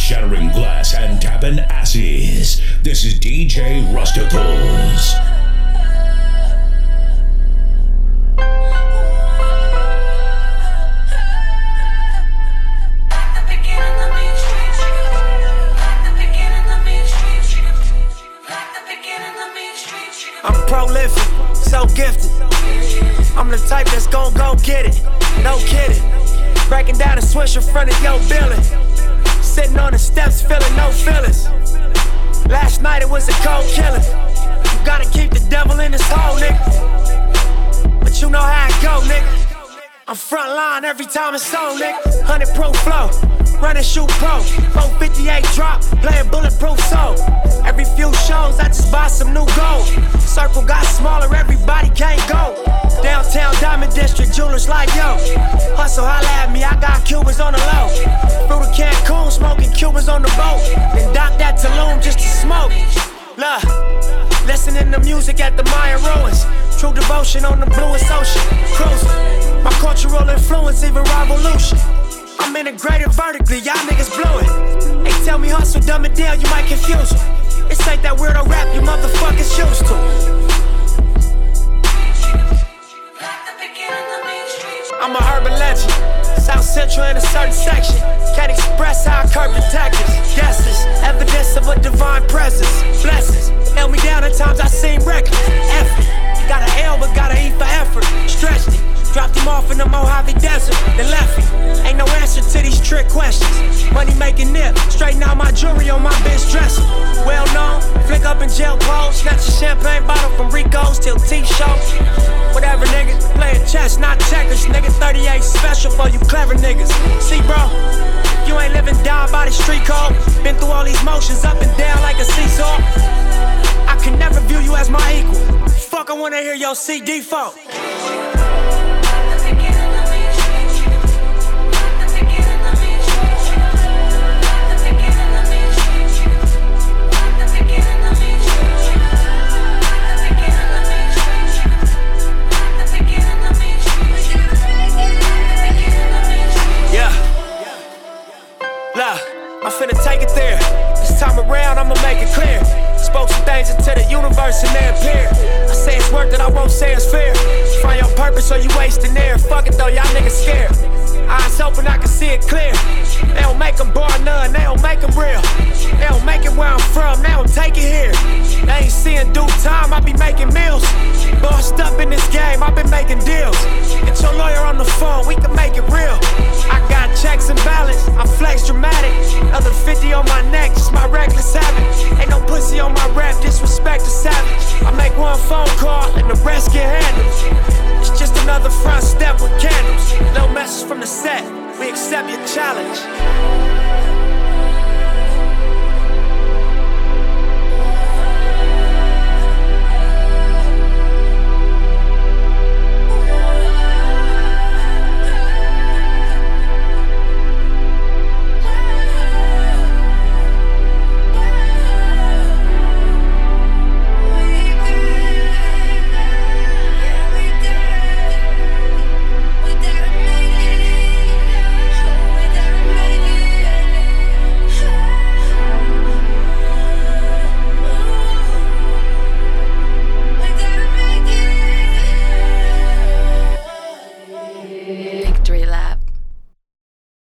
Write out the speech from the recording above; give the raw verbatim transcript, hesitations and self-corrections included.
shattering glass and tapping asses. This is D J Rusticles. I'm prolific, so gifted. I'm the type that's gon' go get it, no kidding. Breaking down a switch in front of your building. Sitting on the steps, feeling no feelings. Last night it was a cold killing. You gotta keep the devil in his hole, nigga. But you know how it go, nigga. I'm front line every time it's on, nigga. one hundred pro flow, running shoot pro. four fifty-eight drop, playing bulletproof soul. Every few shows, I just buy some new gold. Circle got smaller, everybody can't go. Downtown Diamond District, jewelers like yo. Hustle, holla at me, I got Cubans on the low. Through the Cancun, smoking Cubans on the boat. Then dock that Tulum just to smoke. Look, listening to music at the Mayan ruins. True devotion on the bluest ocean. Cruising, my cultural influence, even revolution. I'm integrated vertically, y'all niggas blew it. They tell me hustle, dumb it down, you might confuse them. This ain't that weirdo rap you motherfuckers used to. I'm a urban legend, South Central in a certain section. Can't express how I curb detectives. Guesses, evidence of a divine presence. Blessings, held me down at times I seem reckless. Effort, got an L but got an E for effort. Stretched it, dropped him off in the Mojave Desert, then left him. Ain't no answer to these trick questions. Money making nip, straighten out my jewelry on my bitch dresser. Well known, flick up in jail clothes. Snatch a champagne bottle from Rico's till T-shows. Whatever, nigga, playing chess, not checkers. Nigga, thirty-eight special for you clever niggas. See, bro, you ain't living down by the street code. Been through all these motions up and down like a seesaw. I can never view you as my equal. Fuck, I wanna hear your C D fault. I'm finna take it there. This time around, I'ma make it clear. Spoke some things into the universe and they appear. I say it's work that I won't say it's fair. Find your purpose or you wasting air. Fuck it though, y'all niggas scared. Eyes open, I can see it clear. They don't make them bar none, they don't make them real. They don't make it where I'm from, they don't take it here. They ain't seeing due time, I be making meals. Bossed up in this game, I been making deals. Get your lawyer on the phone, we can make it real. I got checks and balance, I flex dramatic. Another fifty on my neck, just my reckless habit. Ain't no pussy on my rap, disrespect is savage. I make one phone call and the rest get handled. It's just another front step with candles. No message from the set, we accept your challenge.